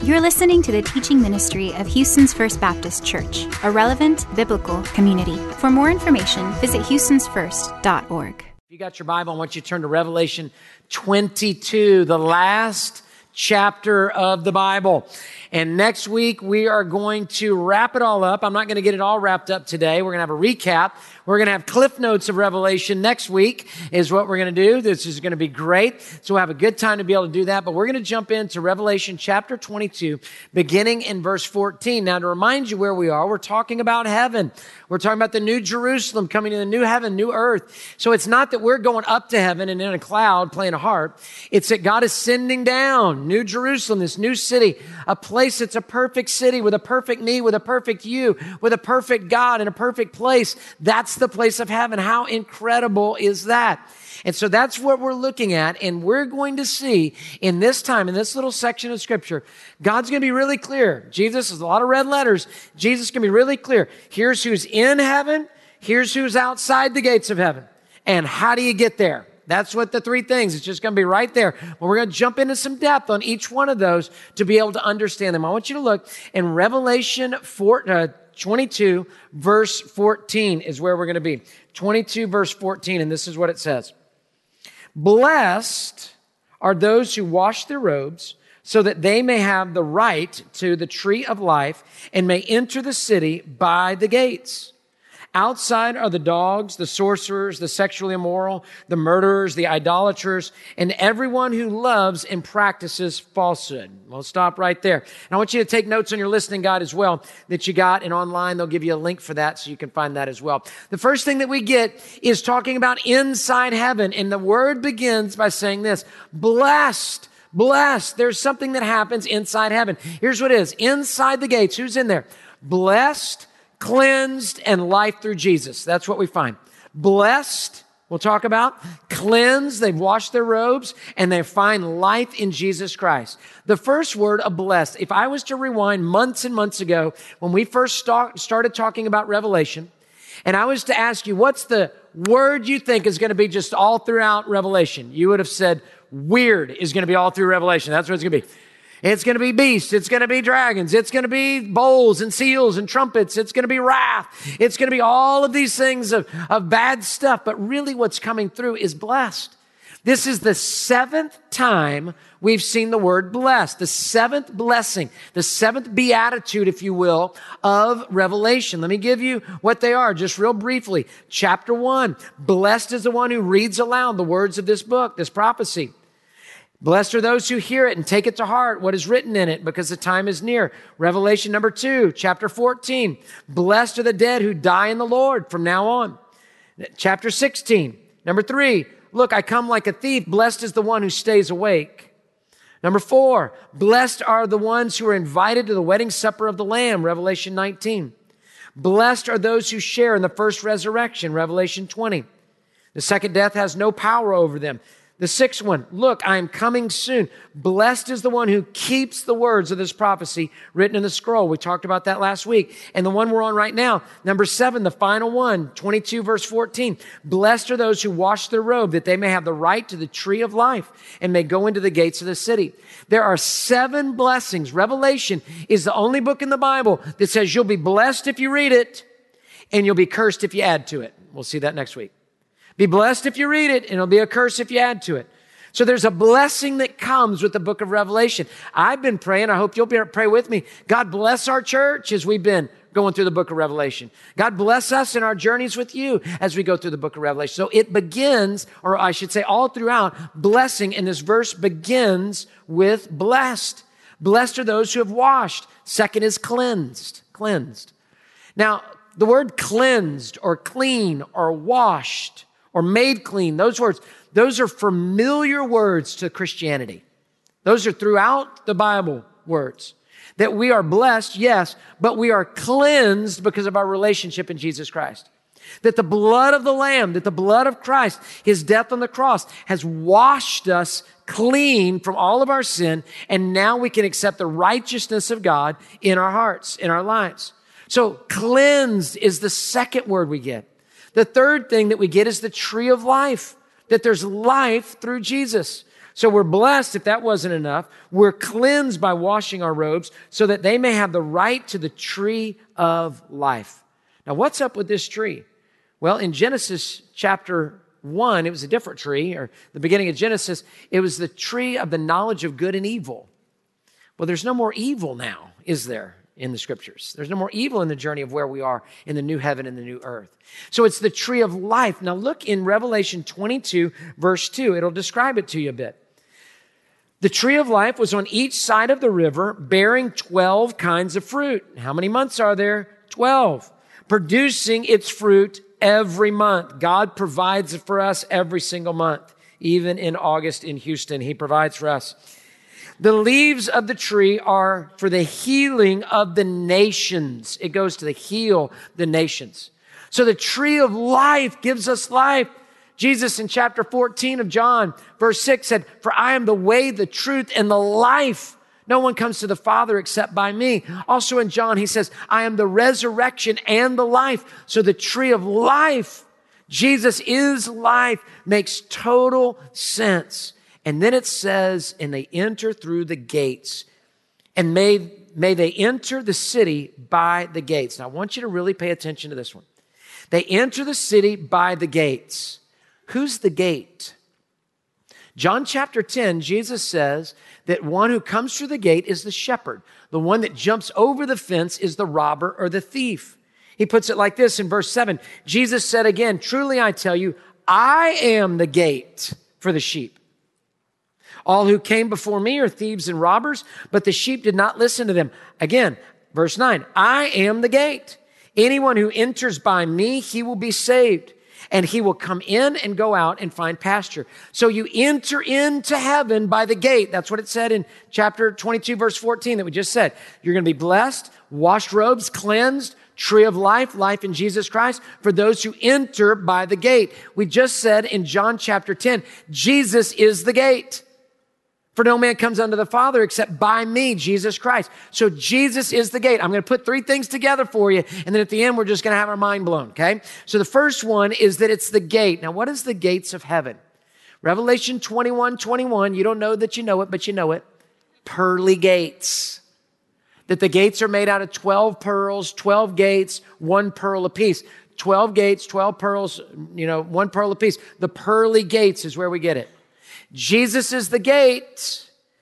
You're listening to the teaching ministry of Houston's First Baptist Church, a relevant biblical community. For more information, visit houstonsfirst.org. If you got your Bible, I want you to turn to Revelation 22, the last chapter of the Bible. And next week, we are going to wrap it all up. I'm not going to get it all wrapped up today. We're going to have a recap. We're going to have cliff notes of Revelation next week is what we're going to do. This is going to be great. So we'll have a good time to be able to do that. But we're going to jump into Revelation chapter 22, beginning in verse 14. Now, to remind you where we are, we're talking about heaven. We're talking about the new Jerusalem coming to the new heaven, new earth. So it's not that we're going up to heaven and in a cloud playing a harp. It's that God is sending down New Jerusalem, this new city, a place that's a perfect city with a perfect me, with a perfect you, with a perfect God in a perfect place. That's the place of heaven. How incredible is that? And so that's what we're looking at. And we're going to see in this time, in this little section of scripture, God's going to be really clear. Jesus is a lot of red letters. Jesus is going to be really clear. Here's who's in heaven. Here's who's outside the gates of heaven. And how do you get there? That's what the three things. It's just going to be right there. But we're going to jump into some depth on each one of those to be able to understand them. I want you to look in Revelation 22, verse 14 is where we're going to be. 22, verse 14, and this is what it says. Blessed are those who wash their robes so that they may have the right to the tree of life and may enter the city by the gates. Outside are the dogs, the sorcerers, the sexually immoral, the murderers, the idolaters, and everyone who loves and practices falsehood. We'll stop right there. And I want you to take notes on your listening guide as well that you got, and online they'll give you a link for that so you can find that as well. The first thing that we get is talking about inside heaven, and the word begins by saying this, blessed. Blessed. There's something that happens inside heaven. Here's what it is. Inside the gates, who's in there? Blessed, cleansed, and life through Jesus. That's what we find. Blessed, we'll talk about. Cleansed, they've washed their robes, and they find life in Jesus Christ. The first word of blessed, if I was to rewind months and months ago, when we first started talking about Revelation, and I was to ask you, what's the word you think is going to be just all throughout Revelation? You would have said weird is going to be all through Revelation. That's what it's going to be. It's going to be beasts. It's going to be dragons. It's going to be bowls and seals and trumpets. It's going to be wrath. It's going to be all of these things of bad stuff. But really what's coming through is blessed. This is the seventh time we've seen the word blessed, the seventh blessing, the seventh beatitude, if you will, of Revelation. Let me give you what they are just real briefly. Chapter 1, blessed is the one who reads aloud the words of this book, this prophecy. Blessed are those who hear it and take it to heart, what is written in it, because the time is near. Revelation number 2, chapter 14. Blessed are the dead who die in the Lord from now on. Chapter 16, number 3. Look, I come like a thief. Blessed is the one who stays awake. Number 4, blessed are the ones who are invited to the wedding supper of the Lamb. Revelation 19. Blessed are those who share in the first resurrection. Revelation 20. The second death has no power over them. The sixth one, look, I am coming soon. Blessed is the one who keeps the words of this prophecy written in the scroll. We talked about that last week. And the one we're on right now, number 7, the final one, 22 verse 14. Blessed are those who wash their robe that they may have the right to the tree of life and may go into the gates of the city. There are 7 blessings. Revelation is the only book in the Bible that says you'll be blessed if you read it and you'll be cursed if you add to it. We'll see that next week. Be blessed if you read it, and it'll be a curse if you add to it. So there's a blessing that comes with the book of Revelation. I've been praying. I hope you'll pray with me. God bless our church as we've been going through the book of Revelation. God bless us in our journeys with you as we go through the book of Revelation. So it begins, or I should say all throughout, blessing. And this verse begins with blessed. Blessed are those who have washed. Second is cleansed. Cleansed. Now, the word cleansed or clean or washed or made clean, those words, those are familiar words to Christianity. Those are throughout the Bible words. That we are blessed, yes, but we are cleansed because of our relationship in Jesus Christ. That the blood of the Lamb, that the blood of Christ, His death on the cross has washed us clean from all of our sin, and now we can accept the righteousness of God in our hearts, in our lives. So cleansed is the second word we get. The third thing that we get is the tree of life, that there's life through Jesus. So we're blessed, if that wasn't enough, we're cleansed by washing our robes so that they may have the right to the tree of life. Now, what's up with this tree? Well, in Genesis chapter 1, it was a different tree, or the beginning of Genesis, it was the tree of the knowledge of good and evil. Well, there's no more evil now, is there, in the scriptures? There's no more evil in the journey of where we are in the new heaven and the new earth. So it's the tree of life. Now look in Revelation 22, verse 2. It'll describe it to you a bit. The tree of life was on each side of the river, bearing 12 kinds of fruit. How many months are there? 12. Producing its fruit every month. God provides it for us every single month. Even in August in Houston, He provides for us. The leaves of the tree are for the healing of the nations. It goes to heal the nations. So the tree of life gives us life. Jesus in chapter 14 of John, verse 6 said, "For I am the way, the truth, and the life. No one comes to the Father except by me." Also in John, he says, "I am the resurrection and the life." So the tree of life, Jesus is life, makes total sense. And then it says, and they enter through the gates. And may they enter the city by the gates. Now I want you to really pay attention to this one. They enter the city by the gates. Who's the gate? John chapter 10, Jesus says that one who comes through the gate is the shepherd. The one that jumps over the fence is the robber or the thief. He puts it like this in verse 7. Jesus said again, "Truly I tell you, I am the gate for the sheep. All who came before me are thieves and robbers, but the sheep did not listen to them." Again, verse 9, "I am the gate. Anyone who enters by me, he will be saved. And he will come in and go out and find pasture." So you enter into heaven by the gate. That's what it said in chapter 22, verse 14 that we just said. You're going to be blessed, washed robes, cleansed, tree of life, life in Jesus Christ, for those who enter by the gate. We just said in John chapter 10, Jesus is the gate. "For no man comes unto the Father except by me," Jesus Christ. So Jesus is the gate. I'm going to put three things together for you, and then at the end, we're just going to have our mind blown, okay? So the first one is that it's the gate. Now, what is the gates of heaven? Revelation 21:21, you don't know that you know it, but you know it. Pearly gates. That the gates are made out of 12 pearls, 12 gates, 1 pearl apiece. 12 gates, 12 pearls, 1 pearl apiece. The pearly gates is where we get it. Jesus is the gate.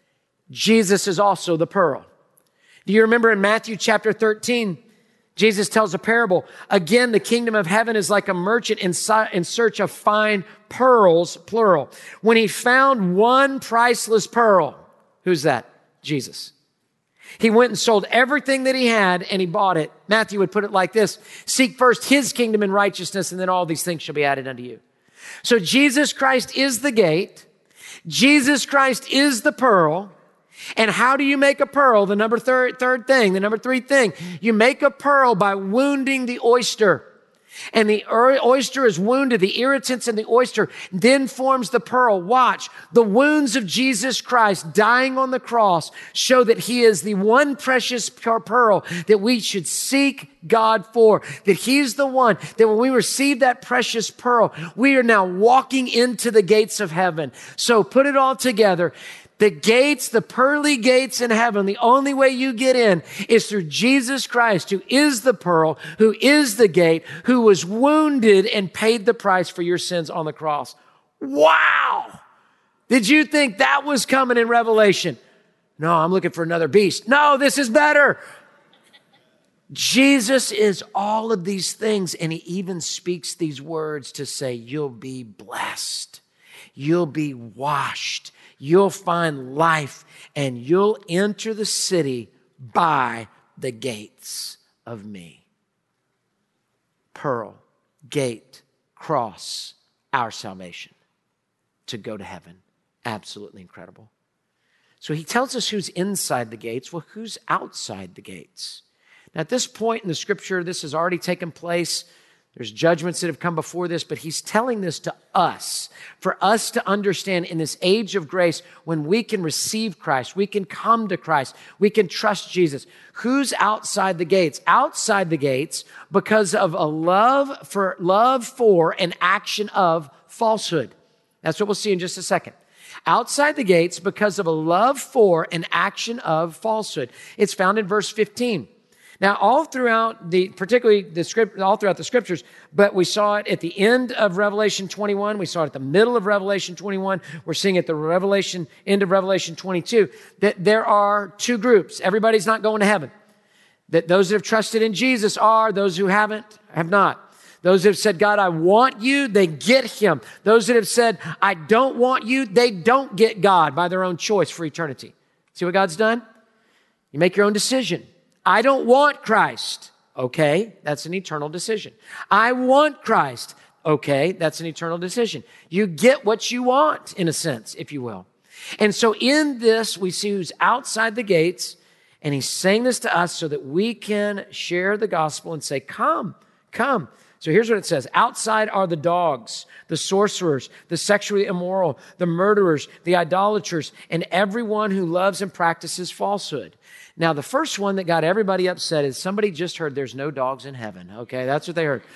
Jesus is also the pearl. Do you remember in Matthew chapter 13, Jesus tells a parable. Again, the kingdom of heaven is like a merchant in search of fine pearls, plural. When he found one priceless pearl, who's that? Jesus. He went and sold everything that he had and he bought it. Matthew would put it like this: "Seek first his kingdom and righteousness, and then all these things shall be added unto you." So Jesus Christ is the gate. Jesus Christ is the pearl. And how do you make a pearl? The number three thing. You make a pearl by wounding the oyster. And the oyster is wounded. The irritants in the oyster then forms the pearl. Watch. The wounds of Jesus Christ dying on the cross show that he is the one precious pearl that we should seek God for. That he's the one that when we receive that precious pearl, we are now walking into the gates of heaven. So put it all together. The gates, the pearly gates in heaven, the only way you get in is through Jesus Christ, who is the pearl, who is the gate, who was wounded and paid the price for your sins on the cross. Wow! Did you think that was coming in Revelation? No, I'm looking for another beast. No, this is better. Jesus is all of these things, and he even speaks these words to say, you'll be blessed. You'll be washed. You'll find life, and you'll enter the city by the gates of me. Pearl, gate, cross, our salvation to go to heaven. Absolutely incredible. So he tells us who's inside the gates. Well, who's outside the gates? Now, at this point in the scripture, this has already taken place. There's judgments that have come before this, but he's telling this to us, for us to understand in this age of grace, when we can receive Christ, we can come to Christ, we can trust Jesus. Who's outside the gates? Outside the gates because of a love for an action of falsehood. That's what we'll see in just a second. outside the gates because of a love for an action of falsehood. It's found in verse 15. Now, all throughout all throughout the scriptures, but we saw it at the end of Revelation 21. We saw it at the middle of Revelation 21. We're seeing it at the end of Revelation 22, that there are two groups. Everybody's not going to heaven. That those that have trusted in Jesus are, those who haven't, have not. Those that have said, God, I want you, they get him. Those that have said, I don't want you, they don't get God by their own choice for eternity. See what God's done? You make your own decision. I don't want Christ. Okay, that's an eternal decision. I want Christ. Okay, that's an eternal decision. You get what you want, in a sense, if you will. And so in this, we see who's outside the gates, and he's saying this to us so that we can share the gospel and say, come, come. So here's what it says. Outside are the dogs, the sorcerers, the sexually immoral, the murderers, the idolaters, and everyone who loves and practices falsehood. Now, the first one that got everybody upset is somebody just heard there's no dogs in heaven. Okay, that's what they heard.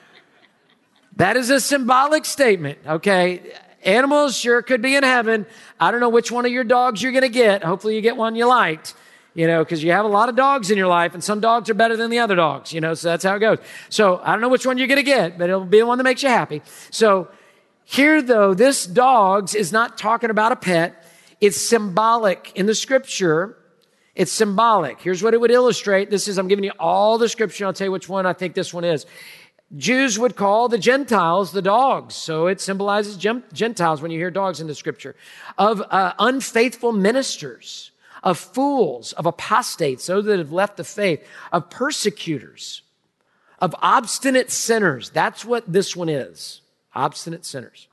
That is a symbolic statement, okay? Animals sure could be in heaven. I don't know which one of your dogs you're going to get. Hopefully you get one you liked, because you have a lot of dogs in your life, and some dogs are better than the other dogs, so that's how it goes. So I don't know which one you're going to get, but it'll be the one that makes you happy. So here, though, this dogs is not talking about a pet. It's symbolic in the scripture. It's symbolic. Here's what it would illustrate. I'm giving you all the scripture. I'll tell you which one I think this one is. Jews would call the Gentiles the dogs. So it symbolizes Gentiles when you hear dogs in the scripture. Of unfaithful ministers, of fools, of apostates, those that have left the faith, of persecutors, of obstinate sinners. That's what this one is. Obstinate sinners.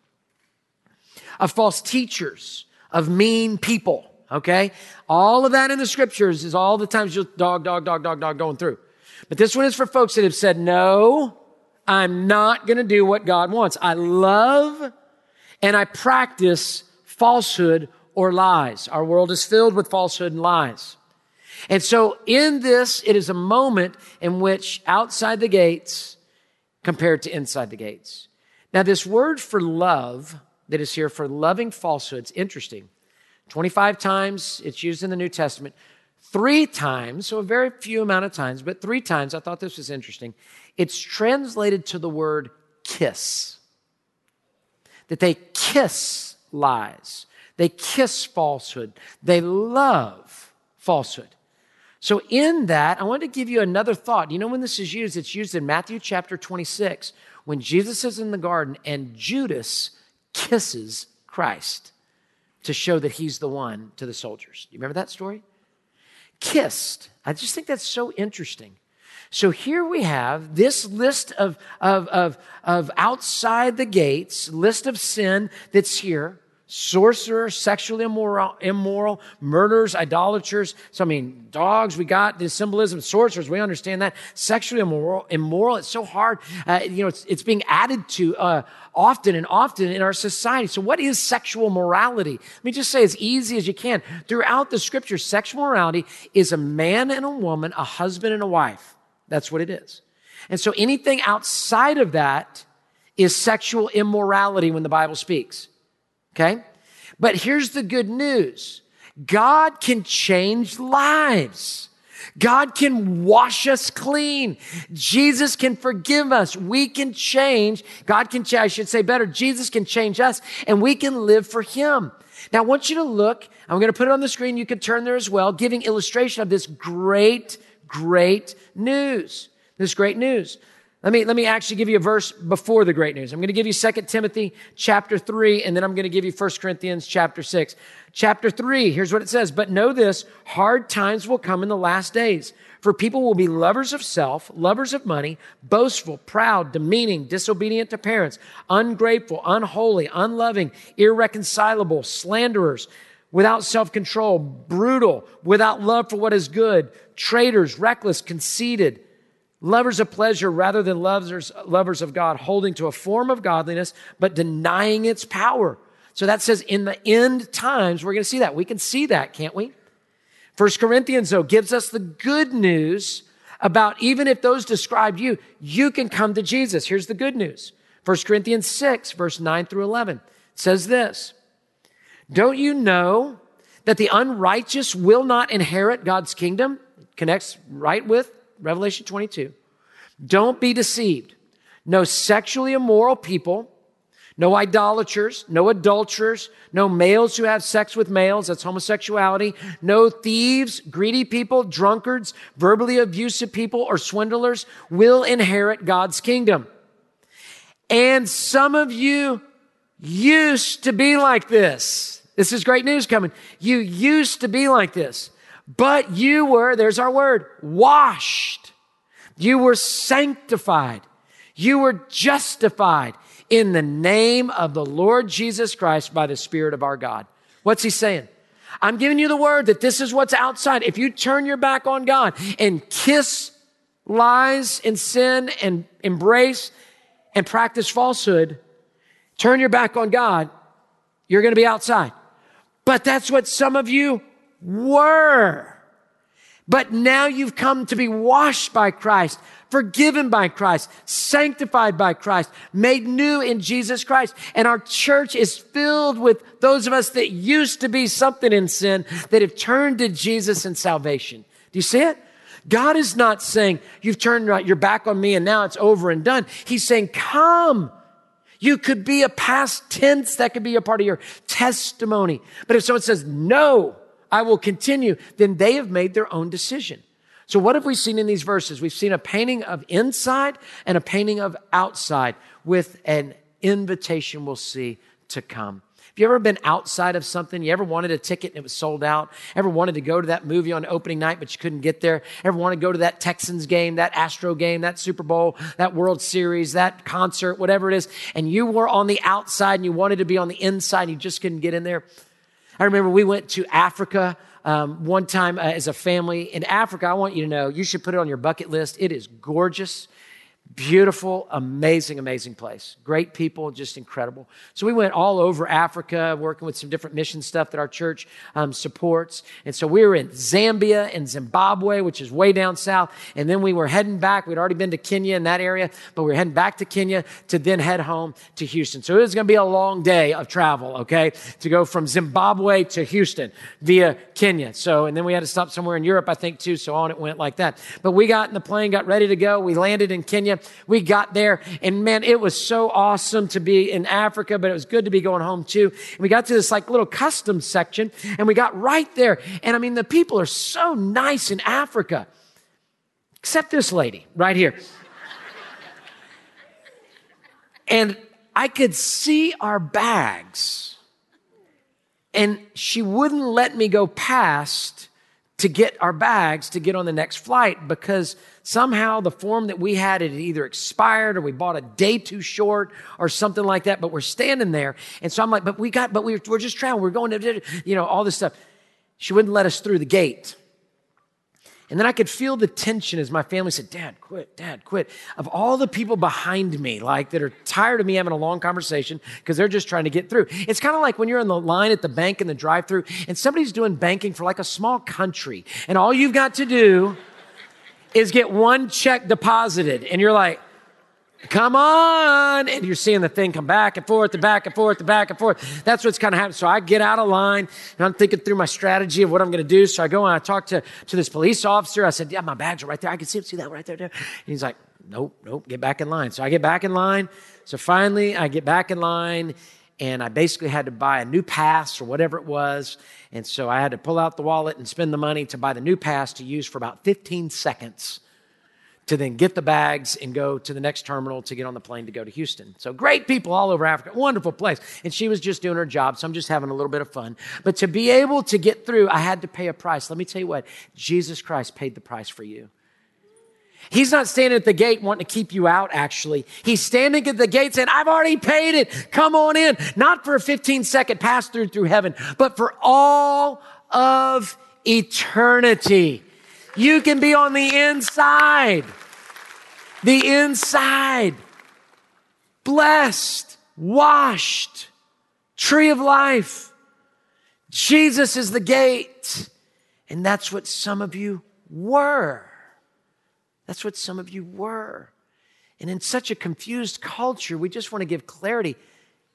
Of false teachers, of mean people. Okay? All of that in the scriptures is all the times just dog going through. But this one is for folks that have said, no, I'm not going to do what God wants. I love and I practice falsehood or lies. Our world is filled with falsehood and lies. And so in this, it is a moment in which outside the gates compared to inside the gates. Now, this word for love that is here for loving falsehoods, interesting. 25 times it's used in the New Testament. 3 times, so a very few amount of times, but 3 times, I thought this was interesting. It's translated to the word kiss. That they kiss lies. They kiss falsehood. They love falsehood. So in that, I wanted to give you another thought. When this is used? It's used in Matthew chapter 26, when Jesus is in the garden and Judas kisses Christ to show that he's the one to the soldiers. You remember that story? Kissed. I just think that's so interesting. So here we have this list of outside the gates, list of sin that's here. Sorcerers, sexually immoral, murderers, idolaters. So, dogs, we got the symbolism. Sorcerers, we understand that. Sexually immoral, it's so hard. It's being added to often in our society. So what is sexual morality? Let me just say as easy as you can. Throughout the scriptures, sexual morality is a man and a woman, a husband and a wife. That's what it is. And so anything outside of that is sexual immorality when the Bible speaks. Okay? But here's the good news. God can change lives. God can wash us clean. Jesus can forgive us. We can change. Jesus can change us, and we can live for him. Now, I want you to look. I'm going to put it on the screen. You can turn there as well, giving illustration of this great news. This great news. Let me actually give you a verse before the great news. I'm going to give you 2 Timothy chapter 3, and then I'm going to give you 1 Corinthians chapter 6. Chapter 3, here's what it says. But know this, hard times will come in the last days. For people will be lovers of self, lovers of money, boastful, proud, demeaning, disobedient to parents, ungrateful, unholy, unloving, irreconcilable, slanderers, without self-control, brutal, without love for what is good, traitors, reckless, conceited, lovers of pleasure rather than lovers of God, holding to a form of godliness, but denying its power. So that says in the end times, we're going to see that. We can see that, can't we? 1 Corinthians, though, gives us the good news about even if those described you can come to Jesus. Here's the good news. 1 Corinthians 6, verse 9 through 11 says this. Don't you know that the unrighteous will not inherit God's kingdom? It connects right with Revelation 22. Don't be deceived. No sexually immoral people, no idolaters, no adulterers, no males who have sex with males, that's homosexuality, no thieves, greedy people, drunkards, verbally abusive people, or swindlers will inherit God's kingdom. And some of you used to be like this. This is great news coming. You used to be like this, but you were, there's our word, washed. You were sanctified. You were justified in the name of the Lord Jesus Christ by the Spirit of our God. What's he saying? I'm giving you the word that this is what's outside. If you turn your back on God and kiss lies and sin and embrace and practice falsehood, turn your back on God, you're going to be outside. But that's what some of you were. But now you've come to be washed by Christ, forgiven by Christ, sanctified by Christ, made new in Jesus Christ. And our church is filled with those of us that used to be something in sin that have turned to Jesus and salvation. Do you see it? God is not saying, you've turned your back on me and now it's over and done. He's saying, come. You could be a past tense. That could be a part of your testimony. But if someone says, no, I will continue, then they have made their own decision. So what have we seen in these verses? We've seen a painting of inside and a painting of outside with an invitation we'll see to come. Have you ever been outside of something? You ever wanted a ticket and it was sold out? Ever wanted to go to that movie on opening night, but you couldn't get there? Ever want to go to that Texans game, that Astro game, that Super Bowl, that World Series, that concert, whatever it is, and you were on the outside and you wanted to be on the inside and you just couldn't get in there? I remember we went to Africa one time as a family. In Africa, I want you to know, you should put it on your bucket list. It is gorgeous, beautiful, amazing, amazing place. Great people, just incredible. So we went all over Africa, working with some different mission stuff that our church supports. And so we were in Zambia and Zimbabwe, which is way down south. And then we were heading back. We'd already been to Kenya in that area, but we were heading back to Kenya to then head home to Houston. So it was going to be a long day of travel, okay, to go from Zimbabwe to Houston via Kenya. So, and then we had to stop somewhere in Europe, I think, too. So on it went like that. But we got in the plane, got ready to go. We landed in Kenya. We got there, and man, it was so awesome to be in Africa, but it was good to be going home too. And we got to this like little customs section, and we got right there. And I mean, the people are so nice in Africa, except this lady right here. And I could see our bags, and she wouldn't let me go past to get our bags to get on the next flight because somehow the form that we had, it had either expired or we bought a day too short or something like that. But we're standing there. And so I'm like, we're just traveling. We're going to, all this stuff. She wouldn't let us through the gate. And then I could feel the tension as my family said, Dad, quit. Of all the people behind me, like that are tired of me having a long conversation because they're just trying to get through. It's kind of like when you're in the line at the bank in the drive-thru and somebody's doing banking for like a small country. And all you've got to do is get one check deposited. And you're like, come on. And you're seeing the thing come back and forth, back and forth, back and forth. That's what's kind of happening. So I get out of line and I'm thinking through my strategy of what I'm going to do. So I go and I talk to this police officer. I said, yeah, my bags are right there. I can see that right there. And he's like, nope, get back in line. So I get back in line. So finally I get back in line and I basically had to buy a new pass or whatever it was. And so I had to pull out the wallet and spend the money to buy the new pass to use for about 15 seconds. To then get the bags and go to the next terminal to get on the plane to go to Houston. So great people all over Africa, wonderful place. And she was just doing her job, so I'm just having a little bit of fun. But to be able to get through, I had to pay a price. Let me tell you what, Jesus Christ paid the price for you. He's not standing at the gate wanting to keep you out, actually. He's standing at the gate saying, I've already paid it. Come on in. Not for a 15-second pass through heaven, but for all of eternity. You can be on the inside. The inside. Blessed, washed, tree of life. Jesus is the gate. And that's what some of you were. That's what some of you were. And in such a confused culture, we just want to give clarity.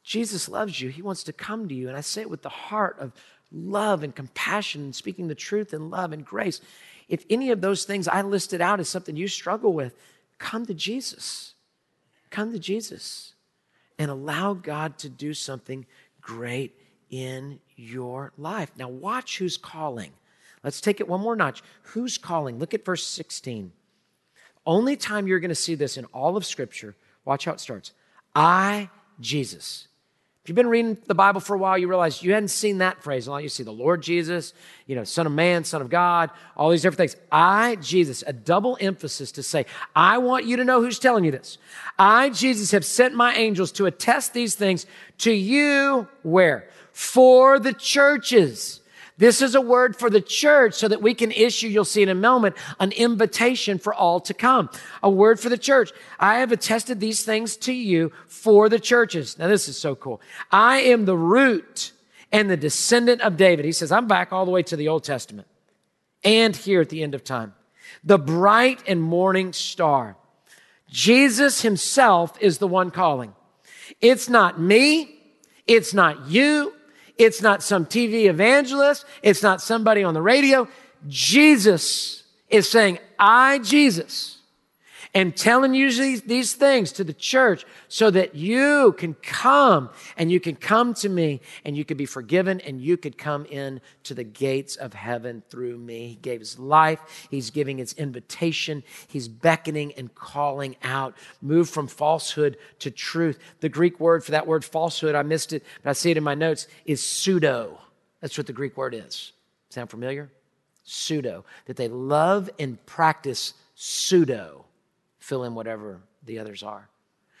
Jesus loves you. He wants to come to you. And I say it with the heart of love and compassion and speaking the truth in love and grace. If any of those things I listed out is something you struggle with, come to Jesus. Come to Jesus and allow God to do something great in your life. Now watch who's calling. Let's take it one more notch. Who's calling? Look at verse 16. Only time you're going to see this in all of Scripture, watch how it starts. I, Jesus. If you've been reading the Bible for a while, you realize you hadn't seen that phrase. A lot you see the Lord Jesus, Son of Man, Son of God, all these different things. I, Jesus, a double emphasis to say, I want you to know who's telling you this. I, Jesus, have sent my angels to attest these things to you, where? For the churches. This is a word for the church so that we can issue, you'll see in a moment, an invitation for all to come. A word for the church. I have attested these things to you for the churches. Now this is so cool. I am the root and the descendant of David. He says, I'm back all the way to the Old Testament and here at the end of time. The bright and morning star. Jesus himself is the one calling. It's not me. It's not you. It's not some TV evangelist. It's not somebody on the radio. Jesus is saying, I, Jesus, am telling you these things to the church so that you can come and you can come to me and you could be forgiven and you could come in to the gates of heaven through me. He gave his life. He's giving his invitation. He's beckoning and calling out. Move from falsehood to truth. The Greek word for that word falsehood, I missed it, but I see it in my notes, is pseudo. That's what the Greek word is. Sound familiar? Pseudo. That they love and practice pseudo. Fill in whatever the others are.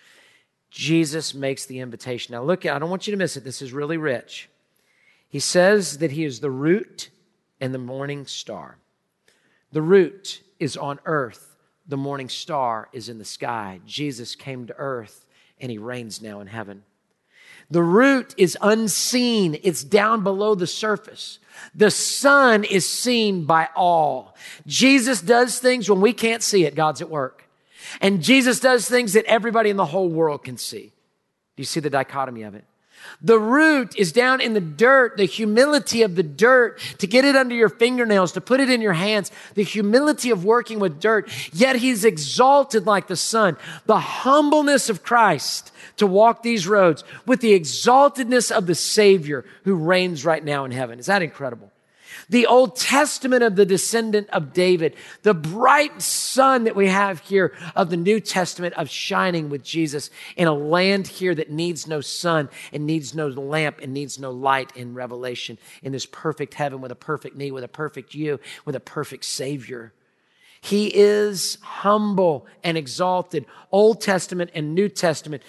Jesus makes the invitation. Now look, I don't want you to miss it. This is really rich. He says that he is the root and the morning star. The root is on earth. The morning star is in the sky. Jesus came to earth and he reigns now in heaven. The root is unseen. It's down below the surface. The sun is seen by all. Jesus does things when we can't see it. God's at work. And Jesus does things that everybody in the whole world can see. Do you see the dichotomy of it? The root is down in the dirt, the humility of the dirt, to get it under your fingernails, to put it in your hands, the humility of working with dirt. Yet he's exalted like the sun, the humbleness of Christ to walk these roads with the exaltedness of the Savior who reigns right now in heaven. Is that incredible? The Old Testament of the descendant of David, the bright sun that we have here of the New Testament of shining with Jesus in a land here that needs no sun and needs no lamp and needs no light in Revelation, in this perfect heaven with a perfect me, with a perfect you, with a perfect Savior. He is humble and exalted, Old Testament and New Testament,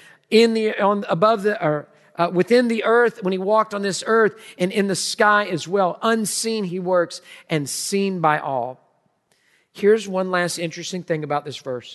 within the earth, when he walked on this earth, and in the sky as well. Unseen he works and seen by all. Here's one last interesting thing about this verse.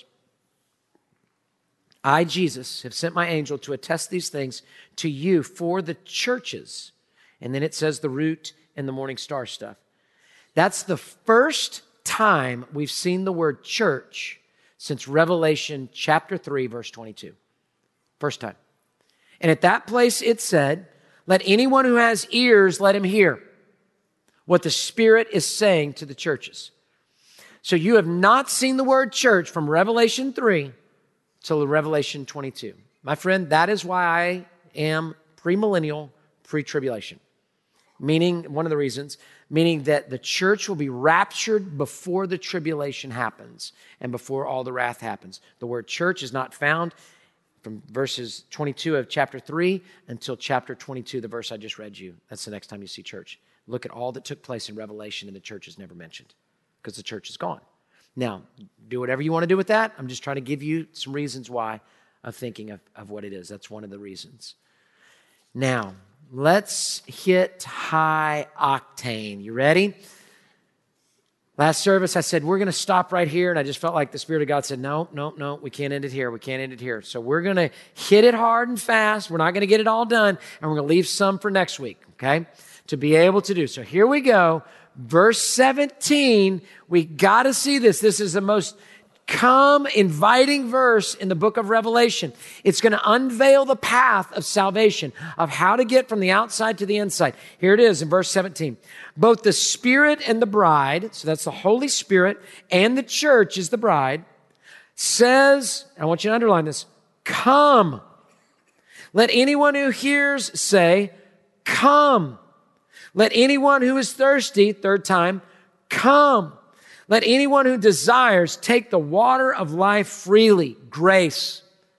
I, Jesus, have sent my angel to attest these things to you for the churches. And then it says the root and the morning star stuff. That's the first time we've seen the word church since Revelation chapter 3, verse 22. First time. And at that place it said, let anyone who has ears, let him hear what the Spirit is saying to the churches. So you have not seen the word church from Revelation 3 till Revelation 22. My friend, that is why I am premillennial, pre-tribulation. Meaning, one of the reasons, meaning that the church will be raptured before the tribulation happens and before all the wrath happens. The word church is not found from verses 22 of chapter 3 until chapter 22, the verse I just read you. That's the next time you see church. Look at all that took place in Revelation and the church is never mentioned because the church is gone. Now, do whatever you want to do with that. I'm just trying to give you some reasons why of thinking of what it is. That's one of the reasons. Now, let's hit high octane. You ready? Last service, I said, we're going to stop right here. And I just felt like the Spirit of God said, no, we can't end it here. We can't end it here. So we're going to hit it hard and fast. We're not going to get it all done. And we're going to leave some for next week, okay? To be able to do. So here we go. Verse 17, we got to see this. This is the most come inviting verse in the book of Revelation. It's going to unveil the path of salvation, of how to get from the outside to the inside. Here it is in verse 17. Both the Spirit and the bride, so that's the Holy Spirit, and the church is the bride, says, I want you to underline this, come. Let anyone who hears say, come. Let anyone who is thirsty, third time, come. Let anyone who desires take the water of life freely, grace.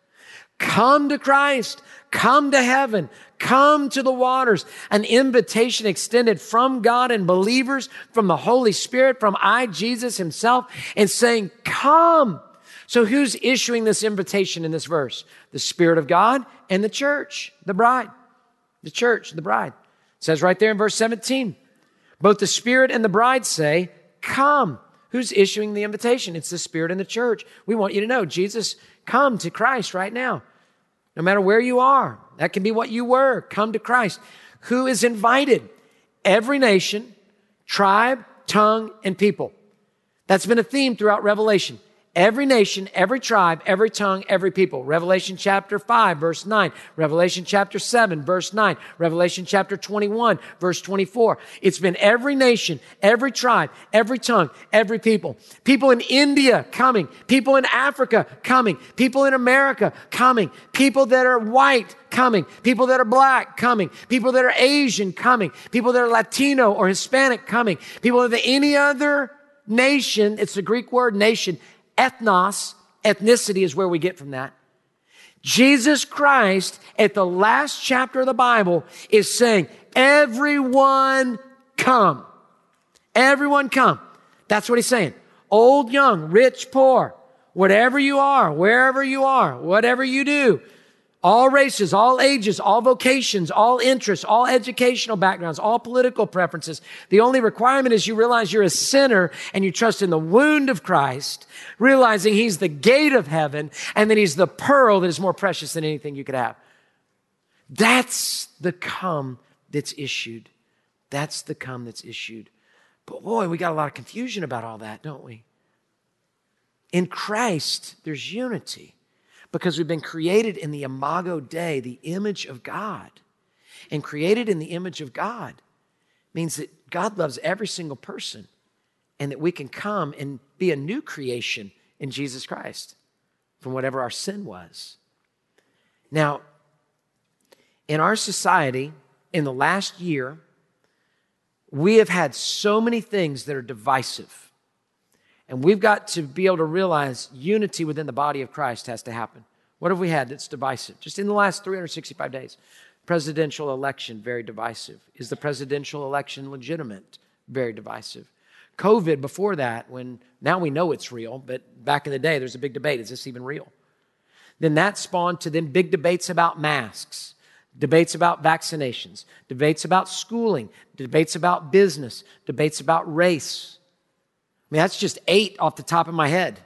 Come to Christ. Come to heaven. Come to the waters. An invitation extended from God and believers, from the Holy Spirit, from Jesus himself, and saying, come. So who's issuing this invitation in this verse? The Spirit of God and the church, the bride. The church, the bride. It says right there in verse 17, both the Spirit and the bride say, come. Who's issuing the invitation? It's the Spirit and the church. We want you to know, Jesus, come to Christ right now. No matter where you are, that can be what you were. Come to Christ. Who is invited? Every nation, tribe, tongue, and people. That's been a theme throughout Revelation. Every nation, every tribe, every tongue, every people. Revelation chapter 5, verse 9. Revelation chapter 7, verse 9. Revelation chapter 21, verse 24. It's been every nation, every tribe, every tongue, every people. People in India coming. People in Africa coming. People in America coming. People that are white coming. People that are black coming. People that are Asian coming. People that are Latino or Hispanic coming. People of any other nation, it's the Greek word nation, ethnos, ethnicity is where we get from that. Jesus Christ, at the last chapter of the Bible, is saying, everyone come. Everyone come. That's what he's saying. Old, young, rich, poor, whatever you are, wherever you are, whatever you do, all races, all ages, all vocations, all interests, all educational backgrounds, all political preferences. The only requirement is you realize you're a sinner and you trust in the wound of Christ, realizing he's the gate of heaven and that he's the pearl that is more precious than anything you could have. That's the come that's issued. That's the come that's issued. But boy, we got a lot of confusion about all that, don't we? In Christ, there's unity. Because we've been created in the imago Dei, the image of God. And created in the image of God means that God loves every single person and that we can come and be a new creation in Jesus Christ from whatever our sin was. Now, in our society, in the last year, we have had so many things that are divisive. And we've got to be able to realize unity within the body of Christ has to happen. What have we had that's divisive? Just in the last 365 days. Presidential election, very divisive. Is the presidential election legitimate? Very divisive. COVID before that, when now we know it's real, but back in the day, there's a big debate. Is this even real? Then that spawned to then big debates about masks, debates about vaccinations, debates about schooling, debates about business, debates about race. I mean, that's just 8 off the top of my head.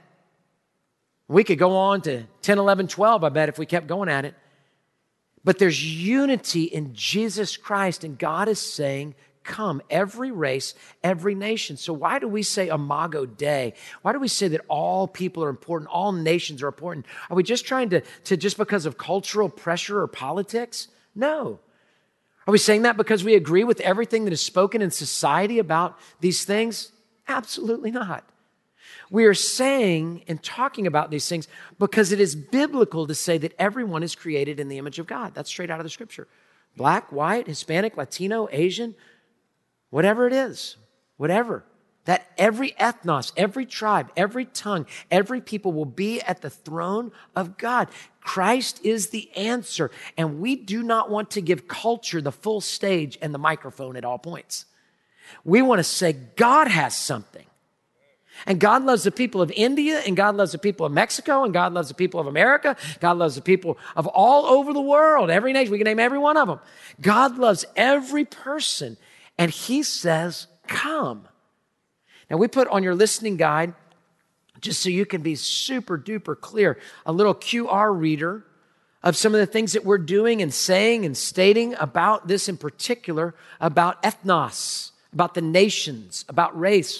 We could go on to 10, 11, 12, I bet, if we kept going at it. But there's unity in Jesus Christ, and God is saying, come, every race, every nation. So why do we say imago Dei? Why do we say that all people are important, all nations are important? Are we just trying to just because of cultural pressure or politics? No. Are we saying that because we agree with everything that is spoken in society about these things? Absolutely not. We are saying and talking about these things because it is biblical to say that everyone is created in the image of God. That's straight out of the scripture. Black, white, Hispanic, Latino, Asian, whatever it is, whatever. That every ethnos, every tribe, every tongue, every people will be at the throne of God. Christ is the answer. And we do not want to give culture the full stage and the microphone at all points. We want to say God has something. And God loves the people of India, and God loves the people of Mexico, and God loves the people of America. God loves the people of all over the world, every nation. We can name every one of them. God loves every person, and he says, come. Now, we put on your listening guide, just so you can be super duper clear, a little QR reader of some of the things that we're doing and saying and stating about this in particular, about ethnos, about the nations, about race.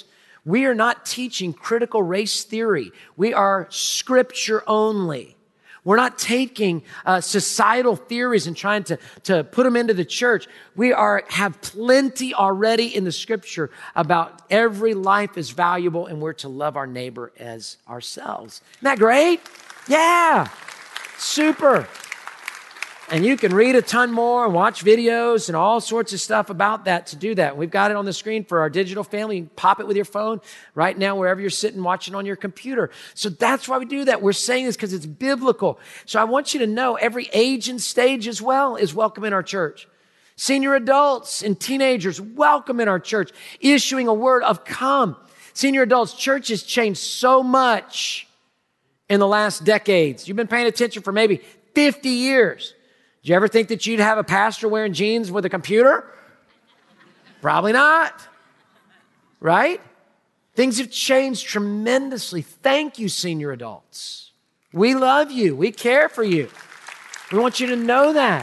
We are not teaching critical race theory. We are scripture only. We're not taking societal theories and trying to put them into the church. We have plenty already in the scripture about every life is valuable and we're to love our neighbor as ourselves. Isn't that great? Yeah, super. And you can read a ton more and watch videos and all sorts of stuff about that to do that. We've got it on the screen for our digital family. You can pop it with your phone right now, wherever you're sitting watching on your computer. So that's why we do that. We're saying this because it's biblical. So I want you to know every age and stage as well is welcome in our church. Senior adults and teenagers, welcome in our church, issuing a word of come. Senior adults, church has changed so much in the last decades. You've been paying attention for maybe 50 years. Did you ever think that you'd have a pastor wearing jeans with a computer? Probably not, right? Things have changed tremendously. Thank you, senior adults. We love you. We care for you. We want you to know that.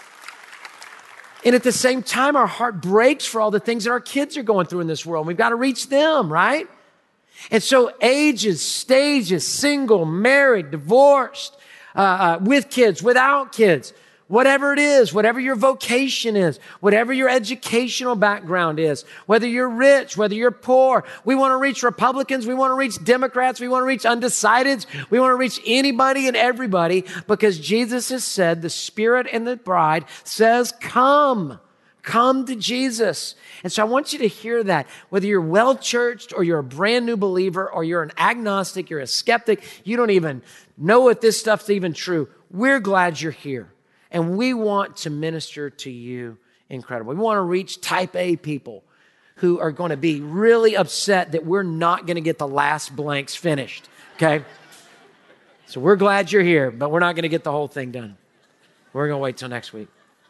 And at the same time, our heart breaks for all the things that our kids are going through in this world. We've got to reach them, right? And so ages, stages, single, married, divorced, with kids, without kids, whatever it is, whatever your vocation is, whatever your educational background is, whether you're rich, whether you're poor, we want to reach Republicans, we want to reach Democrats, we want to reach undecideds, we want to reach anybody and everybody because Jesus has said, the Spirit and the bride says, come to Jesus. And so I want you to hear that, whether you're well-churched or you're a brand new believer or you're an agnostic, you're a skeptic, you don't even know if this stuff's even true. We're glad you're here. And we want to minister to you incredibly. We want to reach type A people who are going to be really upset that we're not going to get the last blanks finished, okay? So we're glad you're here, but we're not going to get the whole thing done. We're going to wait till next week.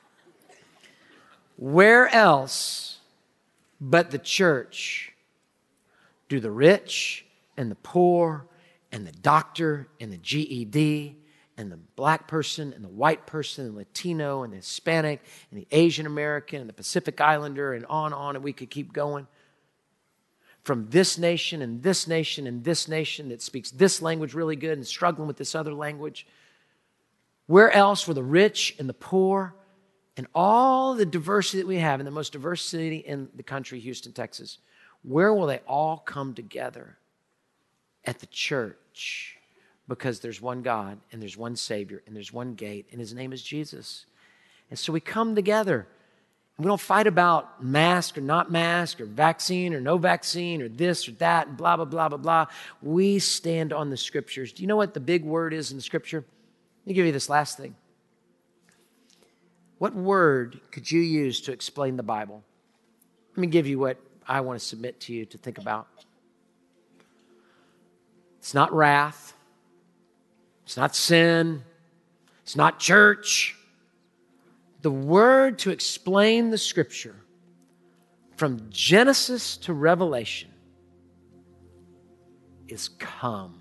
Where else but the church do the rich and the poor and the doctor and the GED and the black person and the white person and the Latino and the Hispanic and the Asian American and the Pacific Islander and on, and we could keep going. From this nation and this nation and this nation that speaks this language really good and struggling with this other language. Where else were the rich and the poor and all the diversity that we have in the most diverse city in the country, Houston, Texas, where will they all come together? At the church. Because there's one God and there's one Savior and there's one gate and His name is Jesus. And so we come together and we don't fight about mask or not mask or vaccine or no vaccine or this or that and blah, blah, blah, blah, blah. We stand on the scriptures. Do you know what the big word is in the scripture? Let me give you this last thing. What word could you use to explain the Bible? Let me give you what I want to submit to you to think about. It's not wrath. It's not sin. It's not church. The word to explain the scripture from Genesis to Revelation is come.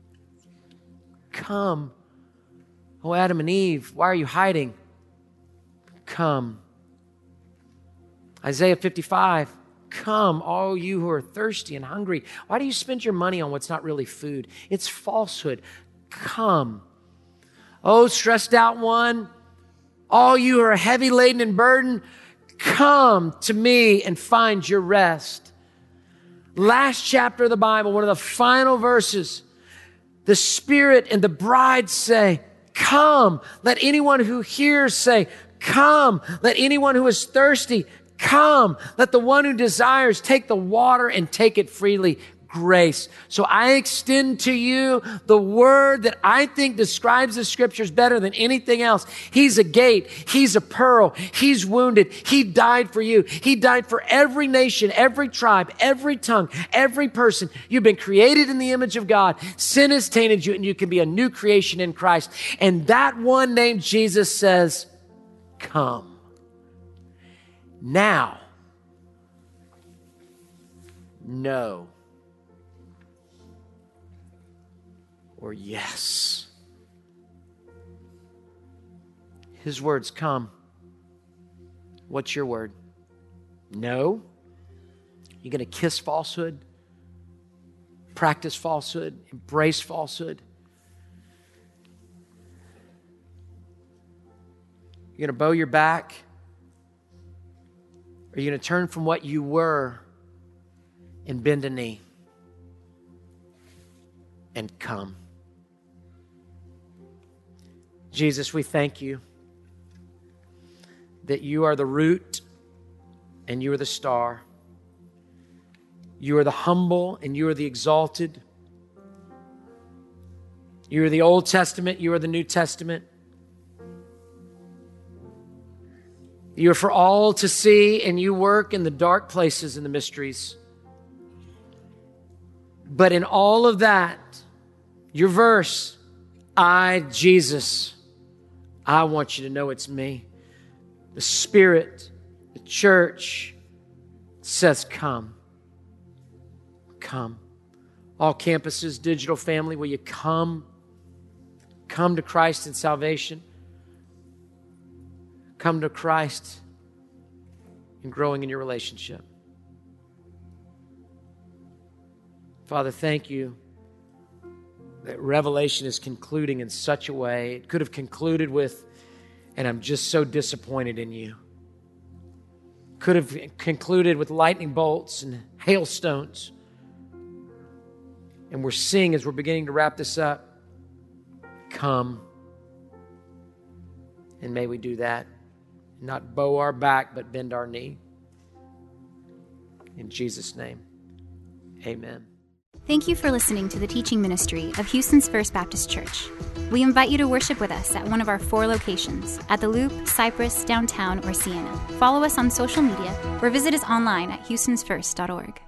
Come. Oh, Adam and Eve, why are you hiding? Come. Isaiah 55, come, all you who are thirsty and hungry. Why do you spend your money on what's not really food? It's falsehood. Come. Oh, stressed out one, all you who are heavy laden and burdened, come to me and find your rest. Last chapter of the Bible, one of the final verses, the Spirit and the bride say, come. Let anyone who hears say, come. Let anyone who is thirsty come. Let the one who desires take the water and take it freely. Grace. So I extend to you the word that I think describes the scriptures better than anything else. He's a gate. He's a pearl. He's wounded. He died for you. He died for every nation, every tribe, every tongue, every person. You've been created in the image of God. Sin has tainted you and you can be a new creation in Christ. And that one named Jesus says, come. Now, no. Or yes. His words come. What's your word? No? You going to kiss falsehood? practice falsehood, embrace falsehood. You're going to bow your back? Or are you going to turn from what you were and bend a knee and come? Jesus, we thank you that you are the root and you are the star. You are the humble and you are the exalted. You are the Old Testament, you are the New Testament. You are for all to see, and you work in the dark places and the mysteries. But in all of that, your verse, Jesus, I want you to know it's me. The Spirit, the church says, come. Come. All campuses, digital family, will you come? Come to Christ in salvation. Come to Christ in growing in your relationship. Father, thank you that Revelation is concluding in such a way. It could have concluded with, and I'm just so disappointed in you. Could have concluded with lightning bolts and hailstones. And we're seeing, as we're beginning to wrap this up, come. And may we do that. Not bow our back, but bend our knee. In Jesus' name, amen. Thank you for listening to the teaching ministry of Houston's First Baptist Church. We invite you to worship with us at one of our 4 locations, at The Loop, Cypress, Downtown, or Sienna. Follow us on social media or visit us online at houstonsfirst.org.